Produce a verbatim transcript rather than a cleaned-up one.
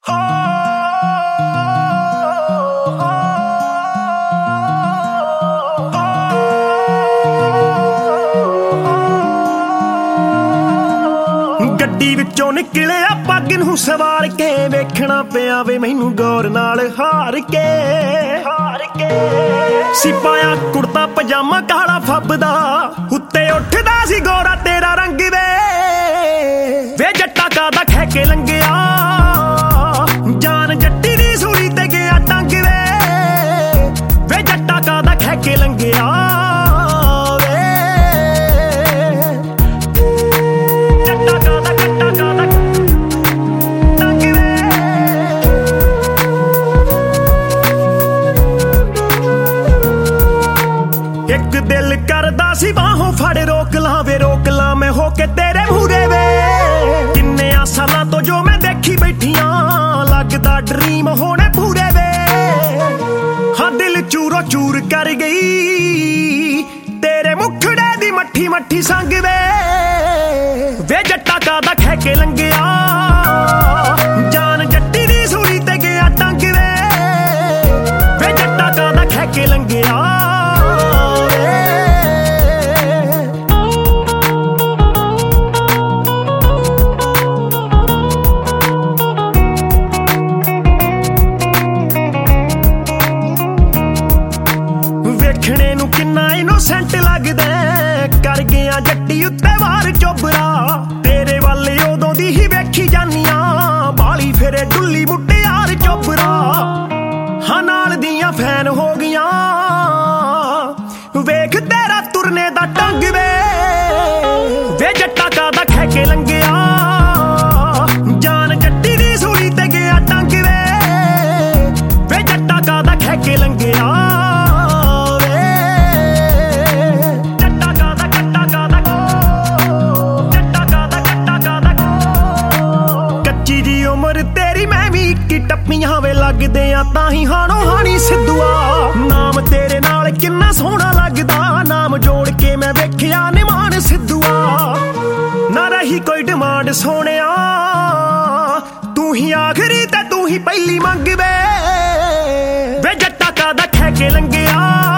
ਗੱਡੀ ਵਿੱਚੋਂ ਨਿਕਲਿਆ ਪੱਗ ਨੂੰ ਸਵਾਰ ਕੇ ਵੇਖਣਾ ਪਿਆ ਵੇ ਮੈਨੂੰ ਗੌਰ ਨਾਲ ਹਾਰ ਕੇ ਹਾਰ ਕੇ ਸੀ ਪਾਇਆ ਕੁੜਤਾ ਪਜਾਮਾ ਕਾਲਾ ਫੱਬਦਾ ਉੱਤੇ ਉੱਠਦਾ ਸੀ ਗੋਰਾ ਤੇਰਾ ਰੰਗ ਵੇ ਵੇ ਜੱਟਾ ਕਾਦਾ ਖਹਿ ਕੇ ਲੰਘਿਆ ਜਾਨ ਜੱਟੀ ਦੀ ਸੂਲੀ ਤੇ ਗਿਆ ਟੰਗ ਵੇ ਵੇ ਜੱਟਾ ਕਾਦਾ ਖਹਿ ਕੇ ਲੰਘਿਆ ਇੱਕ ਦਿਲ ਕਰਦਾ ਸੀ ਬਾਹੋਂ ਫੜ ਰੋਕ ਲਾਂ ਵੇ ਰੋਕ ਲਾਂ ਮੈਂ ਹੋ ਕੇ ਤੇਰੇ ਮੂਹਰੇ ਵੇ ਕਿੰਨਿਆਂ ਸਾਲਾਂ ਤੋਂ ਜੋ ਮੈਂ ਦੇਖੀ ਬੈਠੀਆਂ ਲੱਗਦਾ ਡਰੀਮ ਹੋਣੇ ਪੂਰੇ ਵੇ ਹਾਂ ਦਿਲ ਚੂਰੋ ਚੂਰ ਕਰ ਗਈ ਤੇਰੇ ਮੁਖੜੇ ਦੀ ਮੱਠੀ ਮੱਠੀ ਸੰਗ ਵੇ ਵੇ ਜੱਟਾ ਕਾਦਾ ਖਹਿ ਕੇ ਲੰਘਿਆ ਜਾਨ ਜੱਟੀ ਦੀ ਸੂਲੀ ਤੇ ਗਿਆ ਟੰਗ ਵੇ ਵੇ ਜੱਟਾ ਕਾਦਾ ਖਹਿ ਕੇ ਲੰਘਿਆ ਵੇਖਣੇ ਨੂੰ ਕਿੰਨਾ ਇਨੋਸੈਂਟ ਲੱਗਦਾ ਕਰ ਗਿਆ ਜੱਟੀ ਉੱਤੇ ਵਾਰ ਚੋਬਰਾ ਤੇਰੇ ਵੱਲ ਉਦੋਂ ਦੀ ਹੀ ਵੇਖੀ ਜਾਨੀਆਂ ਬਾਲੀ ਫੇਰੇ ਡੁੱਲੀ ਮੁਟਿਆਰ ਚੋਬਰਾ ਹਾਂ ਨਾਲ ਦੀਆਂ ਫੈਨ ਹੋ ਗਈਆਂ ਵੇਖ ਤੇਰਾ ਤੁਰਨੇ ਦਾ ਢੰਗ ਵੇ ਵੇ ਜੱਟਾ ਕਾਦਾ ਖਹਿ ਕੇ ਲੰਘਿਆ ਜਾਨ ਜੱਟੀ ਦੀ ਸੂਲੀ ਤੇ ਗਿਆ ਟੰਗ ਵੇ ਵੇ ਜੱਟਾ ਕਾਦਾ ਖਹਿ ਕੇ ਲੰਘਿਆ ਤੇਰੀ ਮੈਂ ਵੀ ਇੱਕੀ ਟੱਪੀਆਂ ਵੇ ਲੱਗਦੇ ਆ ਤਾਂ ਹੀ ਹਾਣੋ ਹਾਣੀ ਸਿੱਧੂਆ ਨਾਮ ਤੇਰੇ ਨਾਲ ਕਿੰਨਾ ਸੋਹਣਾ ਲੱਗਦਾ ਨਾਮ ਜੋੜ ਕੇ ਮੈਂ ਵੇਖਿਆ ਨਿਮਾਨ ਸਿੱਧੂਆ ਨਾ ਰਹੀ ਕੋਈ ਡਿਮਾਂਡ ਸੋਹਣਿਆ ਤੂੰ ਹੀ ਆਖਰੀ ਤੇ ਤੂੰ ਹੀ ਪਹਿਲੀ ਮੰਗ ਵੇ ਵੇ ਜੱਟਾ ਕਾਦਾ ਖਹਿ ਕੇ ਲੰਘਿਆ